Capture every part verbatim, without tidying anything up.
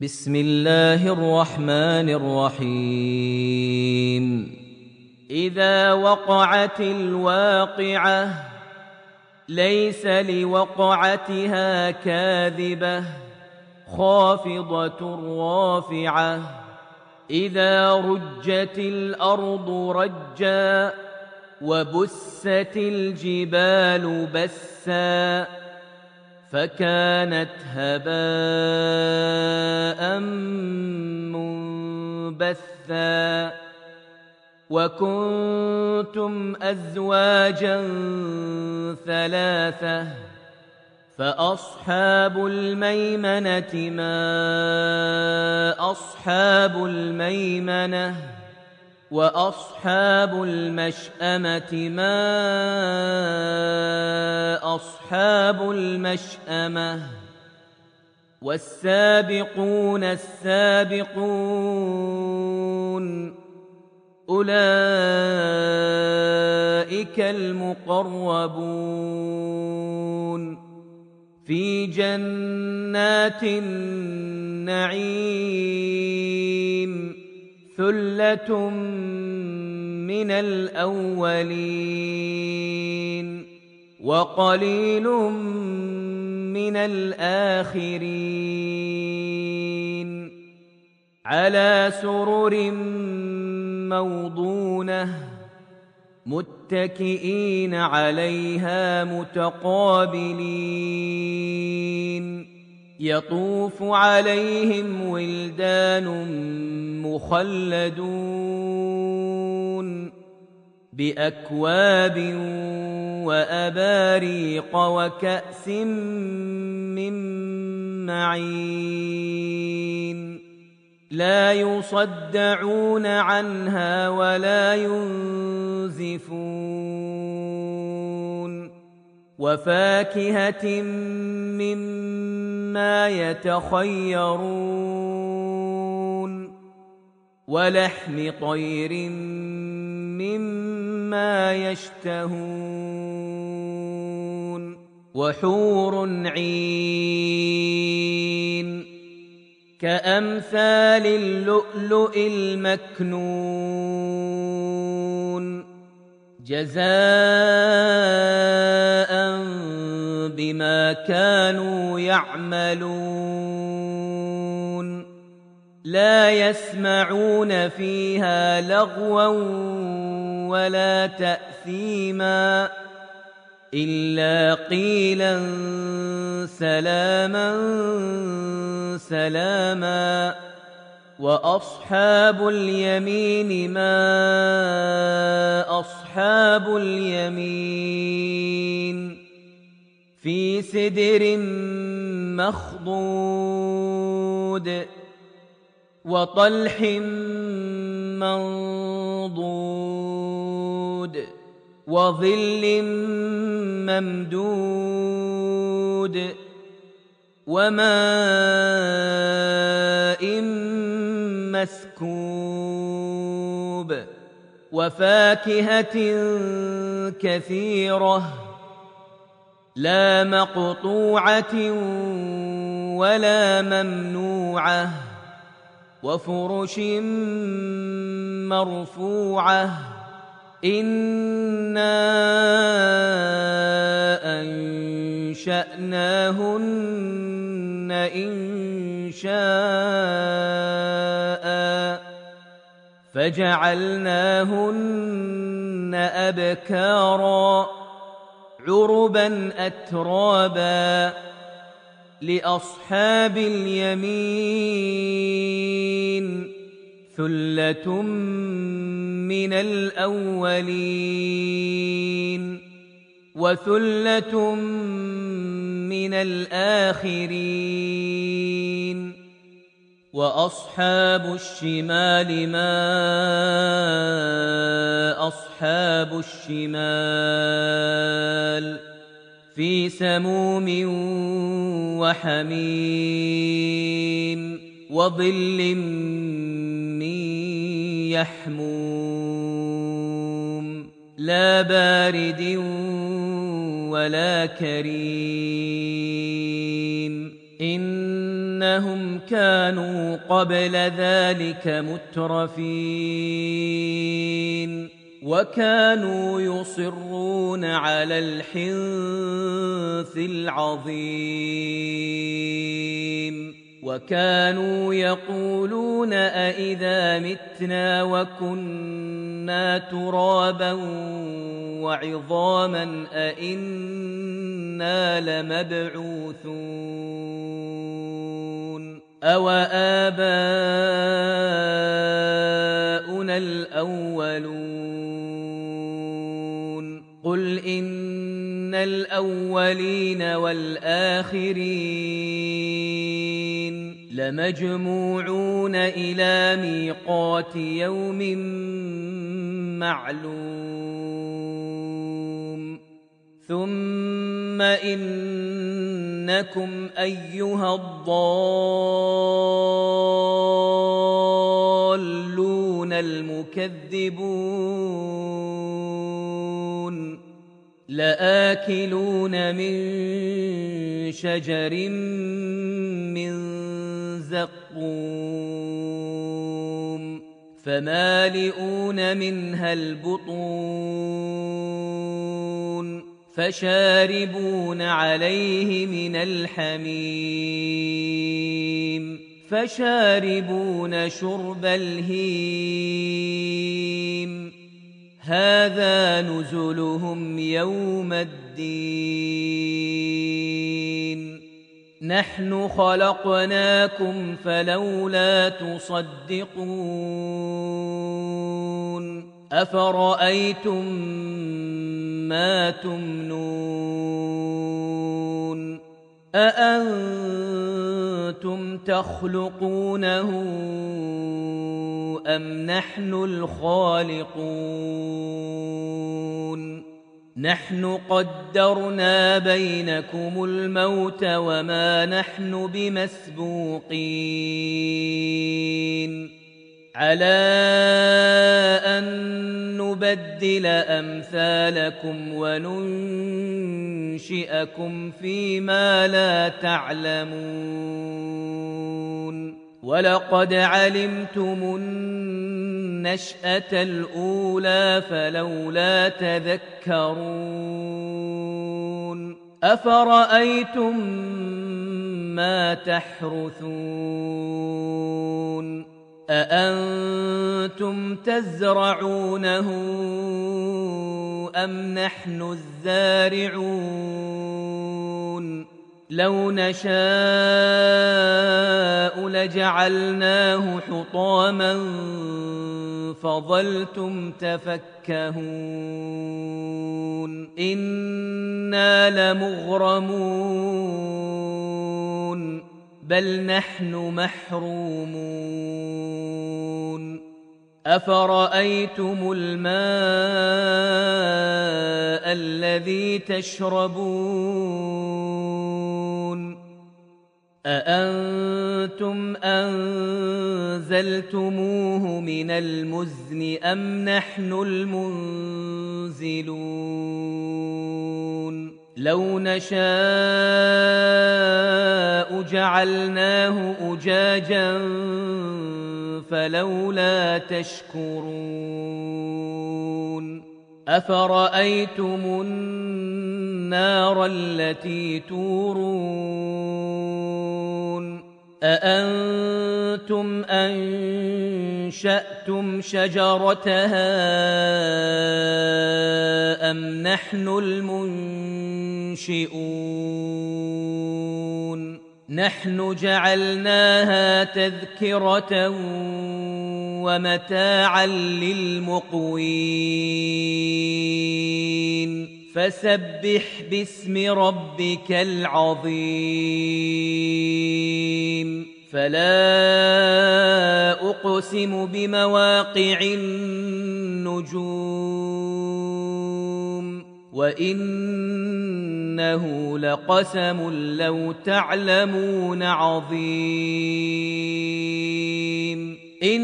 بسم الله الرحمن الرحيم إذا وقعت الواقعة ليس لوقعتها كاذبة خافضة رافعة إذا رجت الأرض رجا وبست الجبال بسا فكانت هباء منبثا وكنتم أزواجا ثلاثة فأصحاب الميمنة ما أصحاب الميمنة وأصحاب المشأمة ما أصحاب المشأمة والسابقون السابقون أولئك المقربون في جنات النعيم ثلة من الأولين وقليل من الآخرين على سرر موضونة متكئين عليها متقابلين يطوف عليهم ولدان مخلدون بأكواب وأباريق وكأس من معين لا يصدعون عنها ولا ينزفون وفاكهة مما يتخيرون ولحم طير مما يشتهون وحور عين كأمثال اللؤلؤ المكنون جزاء بما كانوا يعملون لا يسمعون فيها لغوا ولا تأثيما إلا قيلا سلاما سلاما وأصحاب اليمين ما أصحاب اليمين في سدر مخضود وطلح منضود وظل ممدود وماء مسكوب وفاكهة كثيرة لا مقطوعة ولا ممنوعة وفرش مرفوعة إنا أنشأناهن إنشاء فجعلناهن أبكارا عربا أترابا لأصحاب اليمين ثلة من الأولين وثلة من الآخرين وأصحاب الشمال ما أصحاب الشمال في سموم وحميم وظل من يحموم لا بارد ولا كريم إن إنهم كانوا قبل ذلك مترفين وكانوا يصرون على الحنث العظيم وكانوا يقولون أئذا متنا وكنا ترابا وعظاما أئنا لمبعوثون أو آباؤنا الأولون قل إن الأولين والآخرين لمجموعون إلى ميقات يوم معلوم ثم إنكم أيها الضالون المكذبون لآكلون من شجر من زقوم فمالئون منها البطون فشاربون عليه من الحميم فشاربون شرب الهيم هذا نزلهم يوم الدين نحن خلقناكم فلولا تصدقون أفرأيتم ما تمنون أأنتم تخلقونه أم نحن الخالقون نحن قدرنا بينكم الموت وما نحن بمسبوقين على أن نبدل أمثالكم وننشئكم فيما لا تعلمون ولقد علمتم النشأة الأولى فلولا تذكرون أفرأيتم ما تحرثون أأنتم تزرعونه أم نحن الزارعون لو نشاء لجعلناه حطاما فظلتم تفكهون إنا لمغرمون بل نحن محرومون أفرأيتم الماء الذي تشربون أأنتم أنزلتموه من المزن أم نحن المنزلون لو نشاء جعلناه أجاجا فلولا تشكرون أفرأيتم النار التي تورون أأنتم أنشأتم شجرتها أم نحن المنشئون نحن جعلناها تذكرة ومتاعا للمقوين فسبح باسم ربك العظيم فلا أقسم بمواقع النجوم وإنه لقسم لو تعلمون عظيم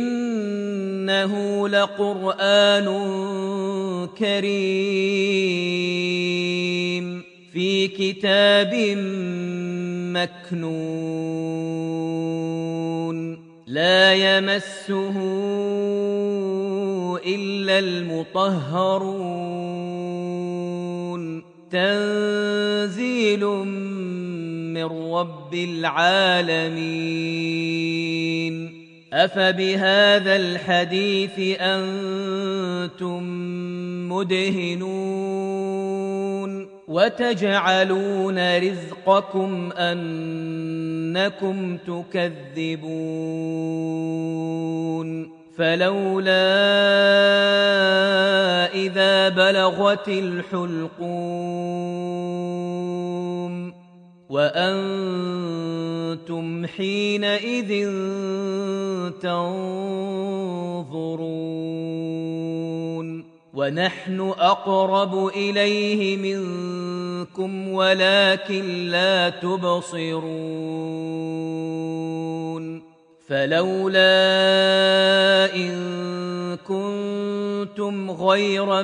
إنه لقرآن كريم في كتاب مكنون لا يمسه إلا المطهرون تنزيل من رب العالمين أفبهذا الحديث أنتم مدهنون وتجعلون رزقكم أنكم تكذبون فلولا إذا بلغت الحلقوم وأنتم حينئذ تنظرون ونحن أقرب إليه منكم ولكن لا تبصرون فلولا إن كنتم غير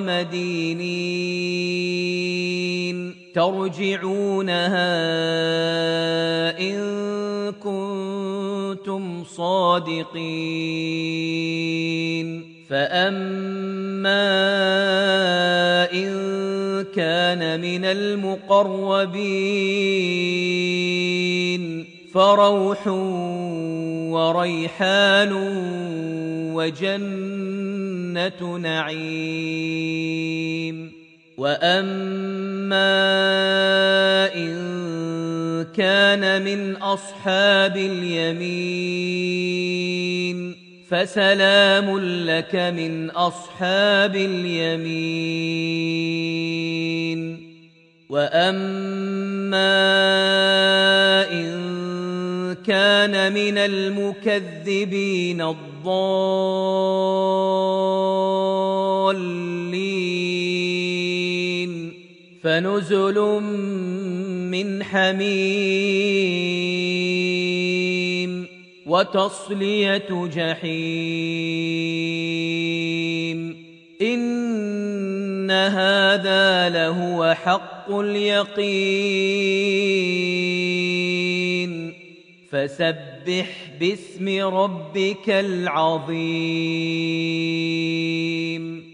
مدينين ترجعونها إن كنتم صادقين فأما إن كان من المقربين فروح وريحان وجنة نعيم وأما إن كان من أصحاب اليمين فسلام لك من أصحاب اليمين وأما إن كان من المكذبين الضالين فنزل من حميم وتصلية جحيم إن هذا لهو حق اليقين فسبح باسم ربك العظيم